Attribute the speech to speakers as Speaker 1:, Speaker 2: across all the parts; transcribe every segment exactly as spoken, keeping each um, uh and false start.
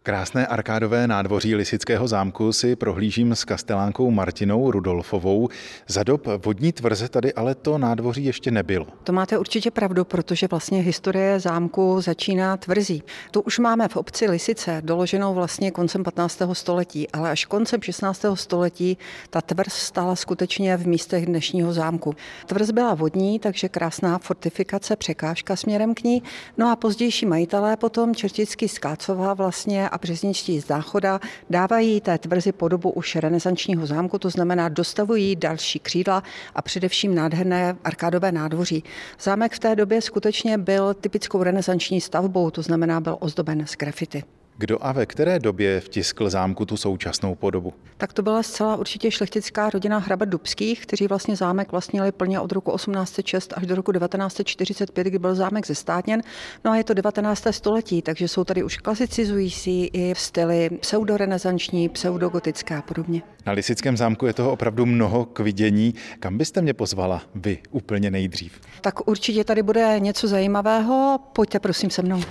Speaker 1: Krásné arkádové nádvoří Lisického zámku si prohlížím s kastelánkou Martinou Rudolfovou. Za dob vodní tvrze tady ale to nádvoří ještě nebylo.
Speaker 2: To máte určitě pravdu, protože vlastně historie zámku začíná tvrzí. Tu už máme v obci Lisice doloženou vlastně koncem patnáctého století, ale až koncem šestnáctého století ta tvrz stála skutečně v místech dnešního zámku. Tvrz byla vodní, takže krásná fortifikace, překážka směrem k ní. No a pozdější majitelé potom Čertický z Kácova vlastně a Březničtí z Záchoda dávají té tvrzi podobu už renesančního zámku, to znamená dostavují další křídla a především nádherné arkádové nádvoří. Zámek v té době skutečně byl typickou renesanční stavbou, to znamená byl ozdoben z grafity.
Speaker 1: Kdo a ve které době vtiskl zámku tu současnou podobu?
Speaker 2: Tak to byla zcela určitě šlechtická rodina hrabat Dubských, kteří vlastně zámek vlastnili plně od roku osmnáct set šest až do roku devatenáct set čtyřicet pět, kdy byl zámek zestátněn. No a je to devatenácté století, takže jsou tady už klasicizující i v styly pseudorenesanční, pseudogotické a podobně.
Speaker 1: Na Lisickém zámku je toho opravdu mnoho k vidění. Kam byste mě pozvala vy úplně nejdřív?
Speaker 2: Tak určitě tady bude něco zajímavého. Pojďte prosím se mnou.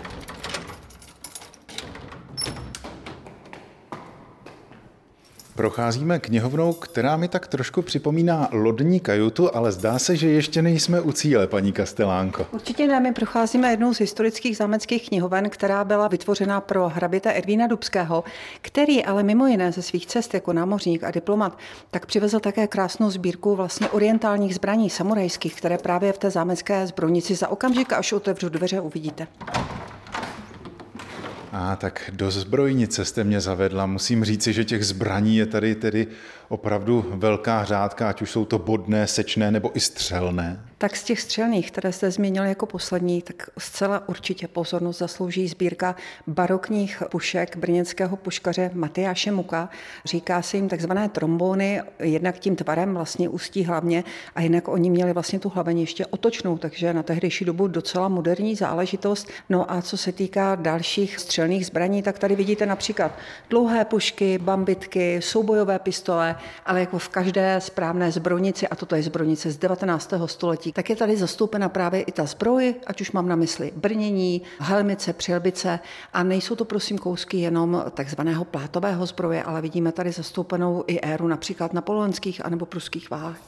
Speaker 1: Procházíme knihovnou, která mi tak trošku připomíná lodní kajutu, ale zdá se, že ještě nejsme u cíle, paní kastelánko.
Speaker 2: Určitě ne, my procházíme jednou z historických zámeckých knihoven, která byla vytvořena pro hraběte Edvína Dubského, který ale mimo jiné ze svých cest jako námořník a diplomat, tak přivezl také krásnou sbírku vlastně orientálních zbraní samurajských, které právě v té zámecké zbrojnici za okamžik, až otevřu dveře, uvidíte.
Speaker 1: A tak do zbrojnice jste mě zavedla. Musím říci, že těch zbraní je tady tedy opravdu velká řádka, ať už jsou to bodné, sečné nebo i střelné.
Speaker 2: Tak z těch střelných, které jste zmínil jako poslední, tak zcela určitě pozornost zaslouží sbírka barokních pušek brněnského puškaře Matyáše Muka. Říká se jim takzvané trombóny, jednak tím tvarem vlastně ústí hlavně a jinak oni měli vlastně tu hlaveň ještě otočnou, takže na tehdejší dobu docela moderní záležitost. No a co se týká dalších střelných zbraní, tak tady vidíte například dlouhé pušky, bambitky, soubojové pistole, ale jako v každé správné zbrojnici, a toto je zbrojnice z devatenáctého století, tak je tady zastoupena právě i ta zbroj, ať už mám na mysli brnění, helmice, přilbice a nejsou to prosím kousky jenom takzvaného plátového zbroje, ale vidíme tady zastoupenou i éru například napoleonských anebo pruských válek.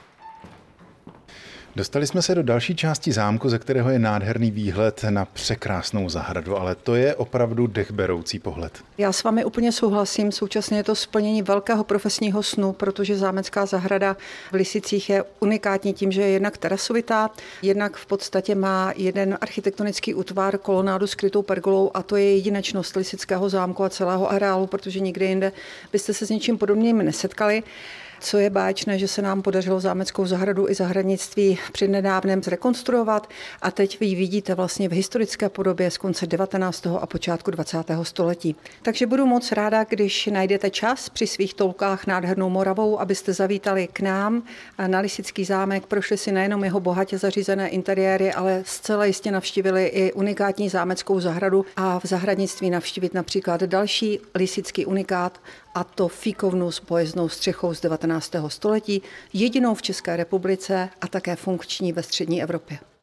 Speaker 1: Dostali jsme se do další části zámku, ze kterého je nádherný výhled na překrásnou zahradu, ale to je opravdu dechberoucí pohled.
Speaker 2: Já s vámi úplně souhlasím, současně je to splnění velkého profesního snu, protože zámecká zahrada v Lisicích je unikátní tím, že je jednak terasovitá, jednak v podstatě má jeden architektonický útvar, kolonádu skrytou pergolou a to je jedinečnost Lisického zámku a celého areálu, protože nikde jinde byste se s něčím podobným nesetkali. Co je báječné, že se nám podařilo zámeckou zahradu i zahradnictví přednedávnem zrekonstruovat a teď vy ji vidíte vlastně v historické podobě z konce devatenáctého a počátku dvacátého století. Takže budu moc ráda, když najdete čas při svých toulkách nádhernou Moravou, abyste zavítali k nám na Lisický zámek, prošli si nejenom jeho bohatě zařízené interiéry, ale zcela jistě navštívili i unikátní zámeckou zahradu a v zahradnictví navštívit například další lisický unikát, a to fíkovnu s pojezdnou střechou z devatenáctého století, jedinou v České republice a také funkční ve střední Evropě.